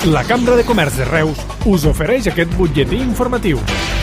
La Cambra de Comerç de Reus us ofereix aquest butlletí informatiu.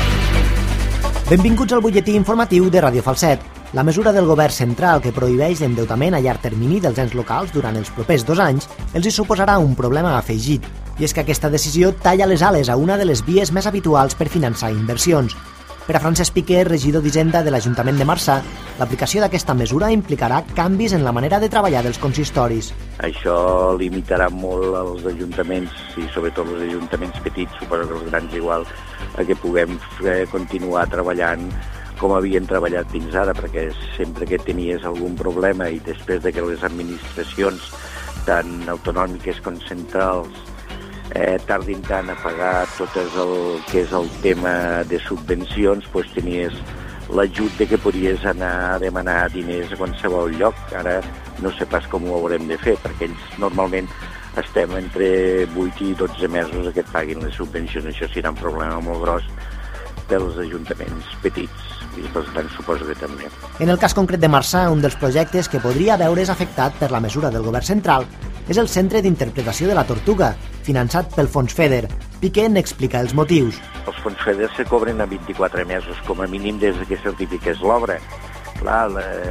Benvinguts al butlletí informatiu de Ràdio Falset. La mesura del govern central que prohibeix l'endeutament a llarg termini dels ens locals durant els propers 2 anys els hi suposarà un problema afegit, i és que aquesta decisió talla les ales a una de les vies més habituals per finançar inversions. Per a Francesc Piqué, regidor d'Hisenda de l'Ajuntament de Marçà, l'aplicació d'aquesta mesura implicarà canvis en la manera de treballar dels consistoris. Això limitarà molt els ajuntaments i sobretot els ajuntaments petits, suposo que els grans igual, a que puguem continuar treballant com havien treballat fins ara, perquè sempre que tenies algun problema i després de que les administracions tant autonòmiques com centrals tardin tant a pagar tot el que és el tema de subvencions, doncs tenies l'ajut de que podies anar a demanar diners a qualsevol lloc. Ara no sé pas com ho haurem de fer, perquè ells normalment estem entre 8 i 12 mesos que et paguin les subvencions. Això serà un problema molt gros pels ajuntaments petits i pels grans suposo que també. En el cas concret de Marçà, un dels projectes que podria veure's afectat per la mesura del govern central és el Centre d'Interpretació de la Tortuga, finançat pel Fons FEDER. Piqué n'explica els motius. Els fons FEDER se cobren a 24 mesos, com a mínim des que certifiques l'obra. Clar,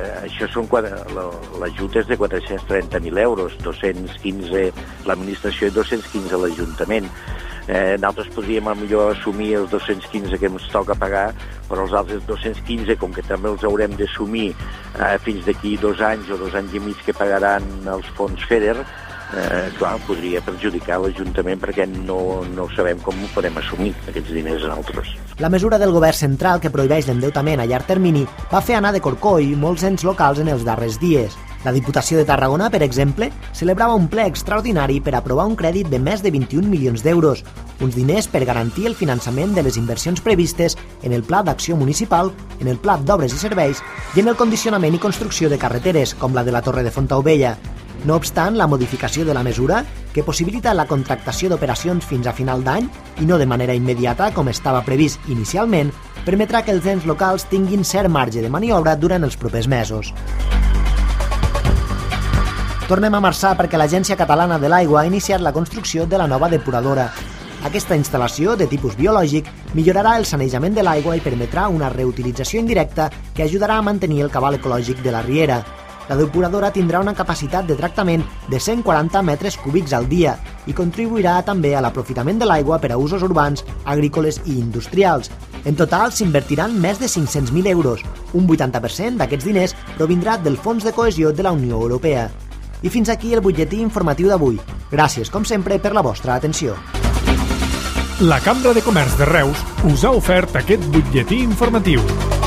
l'ajut és de 430.000 euros, 215 l'administració i 215 l'Ajuntament. Nosaltres podríem millor assumir els 215 que ens toca pagar, però els altres 215, com que també els haurem d'assumir fins d'aquí 2 anys o 2 anys i mig que pagaran els fons FEDER, clar, podria perjudicar l'Ajuntament perquè no sabem com ho podem assumir, aquests diners nosaltres. La mesura del govern central que prohibeix l'endeutament a llarg termini va fer anar de corcoll molts ens locals en els darrers dies. La Diputació de Tarragona, per exemple, celebrava un ple extraordinari per aprovar un crèdit de més de 21 milions d'euros, uns diners per garantir el finançament de les inversions previstes en el Pla d'Acció Municipal, en el Pla d'Obres i Serveis i en el condicionament i construcció de carreteres, com la de la Torre de Fontaubella. No obstant, la modificació de la mesura, que possibilita la contractació d'operacions fins a final d'any i no de manera immediata com estava previst inicialment, permetrà que els ens locals tinguin cert marge de maniobra durant els propers mesos. Tornem a Marçà perquè l'Agència Catalana de l'Aigua ha iniciat la construcció de la nova depuradora. Aquesta instal·lació, de tipus biològic, millorarà el sanejament de l'aigua i permetrà una reutilització indirecta que ajudarà a mantenir el cabal ecològic de la riera. La depuradora tindrà una capacitat de tractament de 140 metres cúbics al dia i contribuirà també a l'aprofitament de l'aigua per a usos urbans, agrícoles i industrials. En total s'invertiran més de 500.000 euros. Un 80% d'aquests diners provindrà del Fons de Cohesió de la Unió Europea. I fins aquí el butlletí informatiu d'avui. Gràcies, com sempre, per la vostra atenció. La Cambra de Comerç de Reus us ha ofert aquest butlletí informatiu.